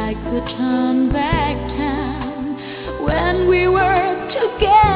I could turn back time when we were together.